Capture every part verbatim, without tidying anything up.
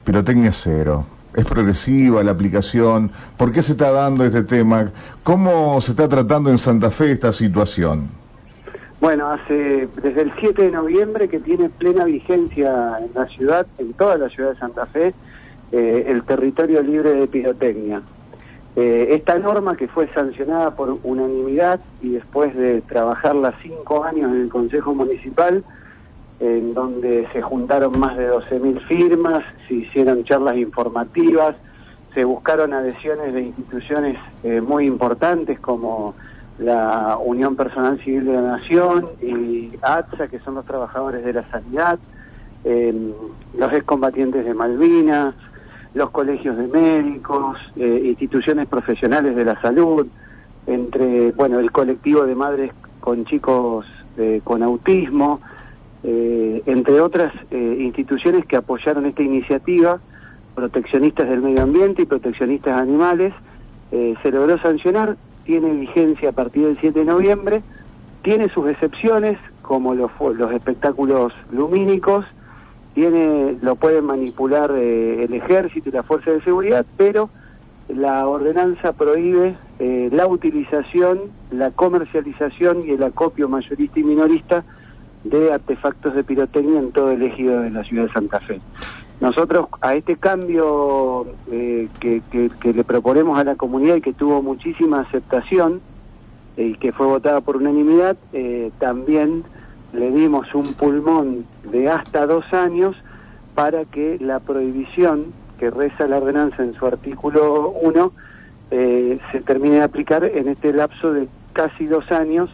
pirotecnia cero. ¿Es progresiva la aplicación? ¿Por qué se está dando este tema? ¿Cómo se está tratando en Santa Fe esta situación? Bueno, hace desde el siete de noviembre que tiene plena vigencia en la ciudad, en toda la ciudad de Santa Fe, eh, el territorio libre de pirotecnia. Eh, esta norma, que fue sancionada por unanimidad y después de trabajarla cinco años en el Consejo Municipal, en donde se juntaron más de doce mil firmas, se hicieron charlas informativas, se buscaron adhesiones de instituciones eh, muy importantes como la Unión Personal Civil de la Nación y A T S A, que son los trabajadores de la sanidad, eh, los excombatientes de Malvinas, los colegios de médicos, eh, instituciones profesionales de la salud, entre, bueno, el colectivo de madres con chicos eh, con autismo, eh, entre otras eh, instituciones que apoyaron esta iniciativa, proteccionistas del medio ambiente y proteccionistas animales. Eh, se logró sancionar, tiene vigencia a partir del siete de noviembre, tiene sus excepciones, como los, los espectáculos lumínicos, tiene, lo pueden manipular eh, el ejército y la fuerza de seguridad, pero la ordenanza prohíbe eh, la utilización, la comercialización y el acopio mayorista y minorista de artefactos de pirotecnia en todo el ejido de la ciudad de Santa Fe. Nosotros a este cambio eh, que, que, que le proponemos a la comunidad y que tuvo muchísima aceptación y eh, que fue votada por unanimidad, eh, también le dimos un pulmón de hasta dos años para que la prohibición que reza la ordenanza en su artículo uno eh, se termine de aplicar en este lapso de casi dos años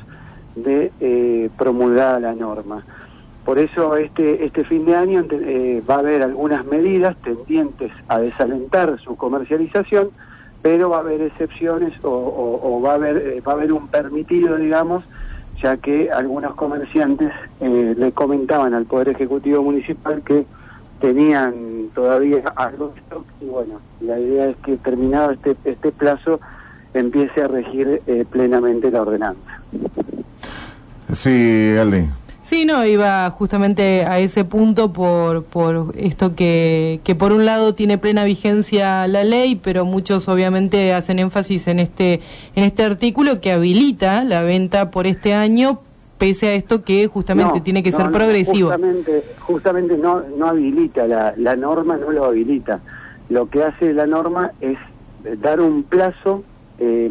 de eh, promulgada la norma. Por eso este este fin de año eh, va a haber algunas medidas tendientes a desalentar su comercialización, pero va a haber excepciones o, o, o va a haber eh, va a haber un permitido, digamos, ya que algunos comerciantes eh, le comentaban al Poder Ejecutivo Municipal que tenían todavía algo de stock, y bueno, la idea es que terminado este este plazo empiece a regir eh, plenamente la ordenanza. Sí, Ale. Sí, no, iba justamente a ese punto por por esto que, que por un lado tiene plena vigencia la ley, pero muchos obviamente hacen énfasis en este en este artículo que habilita la venta por este año, pese a esto que justamente no, tiene que no, ser no, progresivo. Justamente, justamente no, no habilita, la, la norma no lo habilita. Lo que hace la norma es dar un plazo, eh,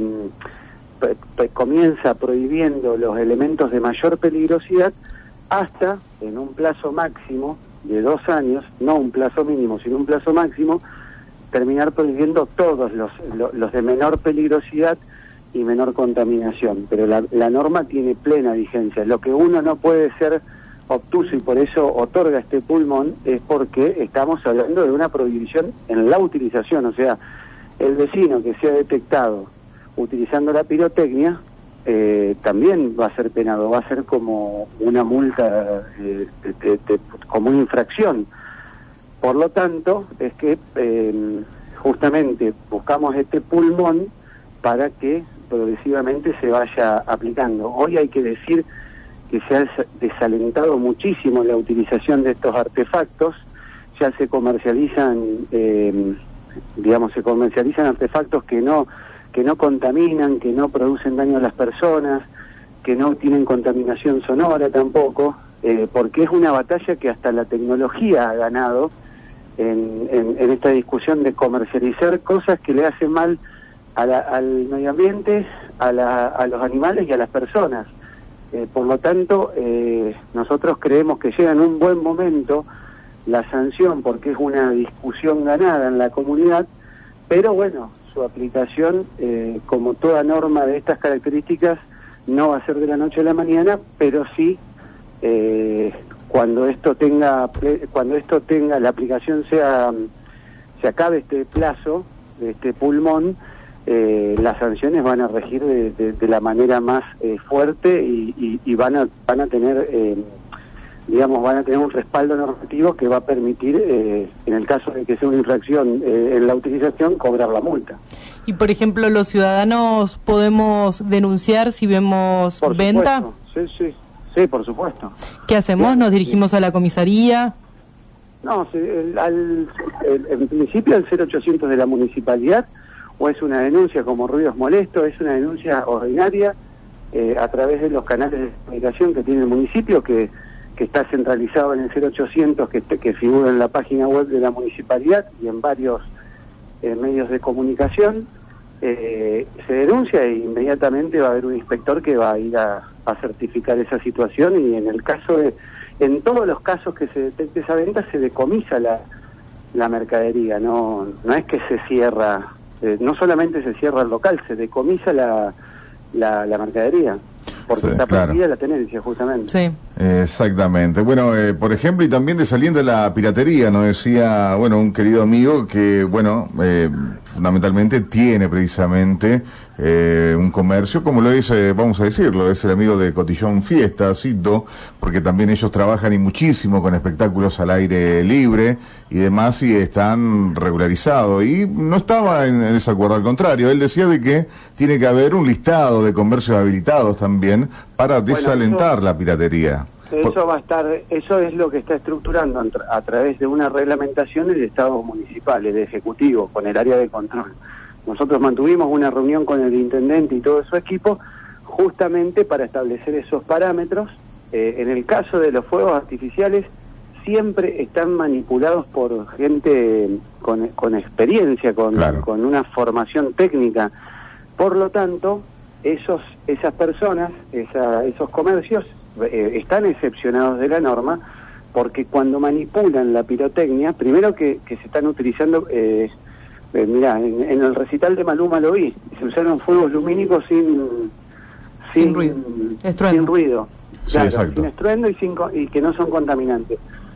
comienza prohibiendo los elementos de mayor peligrosidad hasta, en un plazo máximo de dos años, no un plazo mínimo, sino un plazo máximo, terminar prohibiendo todos los, los, los de menor peligrosidad y menor contaminación. Pero la, la norma tiene plena vigencia. Lo que uno no puede ser obtuso y por eso otorga este pulmón es porque estamos hablando de una prohibición en la utilización. O sea, el vecino que sea detectado utilizando la pirotecnia eh, también va a ser penado, va a ser como una multa, eh, de, de, de, como una infracción. Por lo tanto, es que eh, justamente buscamos este pulmón para que progresivamente se vaya aplicando. Hoy hay que decir que se ha desalentado muchísimo la utilización de estos artefactos, ya se comercializan, eh, digamos, se comercializan artefactos que no que no contaminan, que no producen daño a las personas, que no tienen contaminación sonora tampoco, eh, porque es una batalla que hasta la tecnología ha ganado en, en, en esta discusión de comercializar cosas que le hacen mal a la, al medio ambiente, a, la, a los animales y a las personas. Eh, por lo tanto, eh, nosotros creemos que llega en un buen momento la sanción, porque es una discusión ganada en la comunidad, pero bueno, su aplicación, eh, como toda norma de estas características, no va a ser de la noche a la mañana, pero sí eh, cuando esto tenga, cuando esto tenga, la aplicación sea, se acabe este plazo, de este pulmón, eh, las sanciones van a regir de, de, de la manera más eh, fuerte y, y, y van a van a tener eh, digamos, van a tener un respaldo normativo que va a permitir, eh, en el caso de que sea una infracción eh, en la utilización, cobrar la multa. Y, por ejemplo, los ciudadanos podemos denunciar si vemos por venta. Supuesto. Sí, sí, sí, por supuesto. ¿Qué hacemos? ¿Nos dirigimos a la comisaría? No, se, el, al, el, en principio el cero ochocientos de la municipalidad, o es una denuncia como ruidos molestos, es una denuncia ordinaria eh, a través de los canales de comunicación que tiene el municipio, que, que está centralizado en el cero ochocientos, que, que figura en la página web de la municipalidad y en varios eh, medios de comunicación. Eh, se denuncia e inmediatamente va a haber un inspector que va a ir a, a certificar esa situación, y en el caso de, en todos los casos que se detecte esa venta se decomisa la, la mercadería, no, no es que se cierra, eh, no solamente se cierra el local, se decomisa la, la, la mercadería, porque sí, está claro. prohibida la tenencia justamente. Sí. Exactamente. Bueno, eh, por ejemplo, y también desalienta la piratería, nos decía, bueno, un querido amigo que, bueno, eh, fundamentalmente tiene precisamente eh, un comercio, como lo dice, vamos a decirlo, es el amigo de Cotillón Fiesta, cito, porque también ellos trabajan y muchísimo con espectáculos al aire libre y demás, y están regularizados, y no estaba en, en desacuerdo, al contrario, él decía de que tiene que haber un listado de comercios habilitados también para desalentar bueno, eso, la piratería. Eso va a estar, eso es lo que está estructurando a, a través de una reglamentación el Estado municipal, el Ejecutivo, con el área de control. Nosotros mantuvimos una reunión con el intendente y todo su equipo justamente para establecer esos parámetros. Eh, en el caso de los fuegos artificiales, siempre están manipulados por gente con, con experiencia, con, claro. con una formación técnica. Por lo tanto, esos esas personas, esa, esos comercios eh, están excepcionados de la norma, porque cuando manipulan la pirotecnia, primero que, que se están utilizando, eh, eh, mirá, en, en el recital de Maluma lo vi, se usaron fuegos lumínicos sin sin, sin ruido, sin ruido, sí, claro, exacto. sin estruendo y, sin, y que no son contaminantes.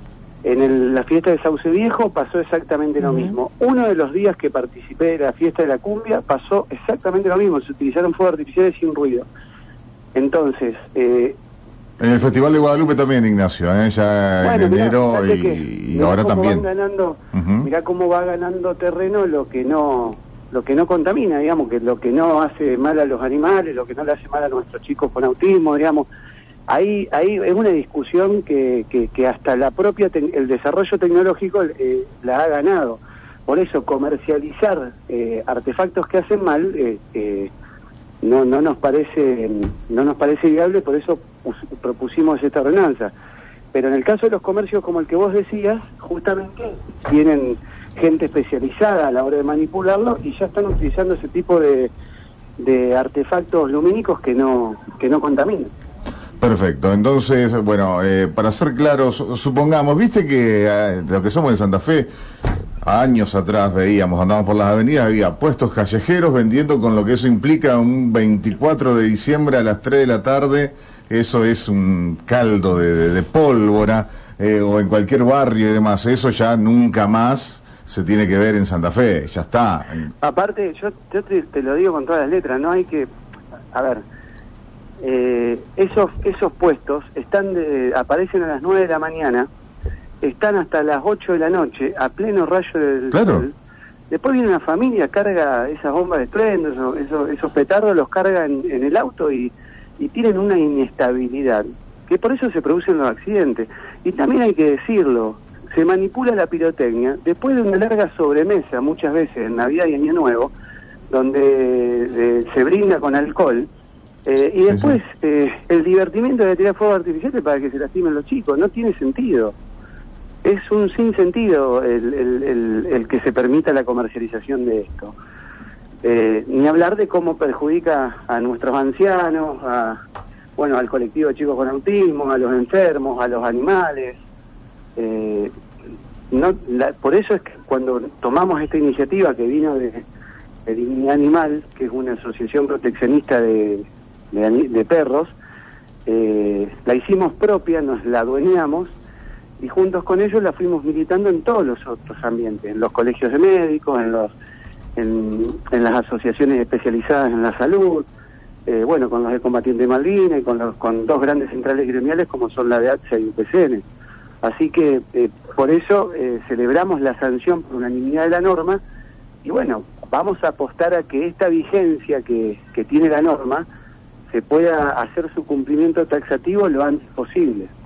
En el, la fiesta de Sauce Viejo pasó exactamente lo uh-huh. mismo. Uno de los días que participé de la fiesta de la cumbia pasó exactamente lo mismo. Se utilizaron fuegos artificiales sin ruido. Entonces... Eh, en el Festival de Guadalupe también, Ignacio, ¿eh? ya bueno, en enero mirá, y, que, y ahora también. Ganando, uh-huh. Mirá cómo va ganando terreno lo que no lo que no contamina, digamos, que lo que no hace mal a los animales, lo que no le hace mal a nuestros chicos con autismo, digamos. Ahí ahí es una discusión que, que, que hasta la propia te, el desarrollo tecnológico eh, la ha ganado. Por eso comercializar eh, artefactos que hacen mal eh, eh, no no nos parece no nos parece viable, por eso pus, propusimos esta ordenanza. Pero en el caso de los comercios como el que vos decías, justamente tienen gente especializada a la hora de manipularlo y ya están utilizando ese tipo de, de artefactos lumínicos que no que no contaminan. Perfecto, entonces, bueno, eh, para ser claros, supongamos, viste que eh, lo que somos de Santa Fe, años atrás veíamos, andábamos por las avenidas, había puestos callejeros vendiendo, con lo que eso implica, un veinticuatro de diciembre a las tres de la tarde, eso es un caldo de, de, de pólvora, eh, o en cualquier barrio y demás, eso ya nunca más se tiene que ver en Santa Fe, ya está. Aparte, yo, yo te, te lo digo con todas las letras, no hay que, a ver... Eh, esos esos puestos están de, aparecen a las nueve de la mañana, están hasta las ocho de la noche a pleno rayo del claro. sol. Después viene una familia, carga esas bombas de estruendo, esos, esos, esos petardos, los carga en, en el auto y, y tienen una inestabilidad, que por eso se producen los accidentes. Y también hay que decirlo, se manipula la pirotecnia después de una larga sobremesa, muchas veces en Navidad y Año Nuevo, donde eh, se brinda con alcohol. Eh, y después, sí, sí. Eh, el divertimiento de tirar fuegos artificiales para que se lastimen los chicos, no tiene sentido. Es un sinsentido el, el, el, el que se permita la comercialización de esto. Eh, ni hablar de cómo perjudica a nuestros ancianos, a, bueno, al colectivo de chicos con autismo, a los enfermos, a los animales. Eh, no, la, por eso es que cuando tomamos esta iniciativa que vino de, de Dignidad Animal, que es una asociación proteccionista de... De, de perros, eh, la hicimos propia, nos la adueñamos y juntos con ellos la fuimos militando en todos los otros ambientes, en los colegios de médicos, en los en, en las asociaciones especializadas en la salud, eh, bueno, con los de Combatiente Malvinas y con, los, con dos grandes centrales gremiales como son la de A T S A y U P C N. Así que eh, por eso eh, celebramos la sanción por unanimidad de la norma y bueno, vamos a apostar a que esta vigencia que, que tiene la norma se pueda hacer su cumplimiento taxativo lo antes posible.